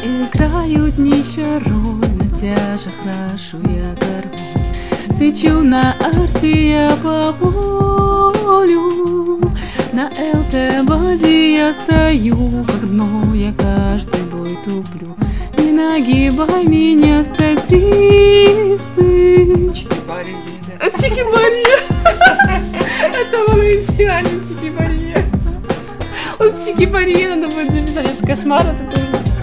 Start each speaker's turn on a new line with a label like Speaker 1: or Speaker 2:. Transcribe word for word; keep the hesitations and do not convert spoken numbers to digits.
Speaker 1: играют нищую роль. На тяжах крашу я гармонь, сычу на арте я по полю. На ЛТ-базе я стою, как дно я каждый бой туплю. Не нагибай меня, статисты.
Speaker 2: Чики-Мария.
Speaker 1: Чики-Мария. Это было идеально, Чики-Мария. Вот с Чики-Мария надо будет записать. Это кошмар, это тоже.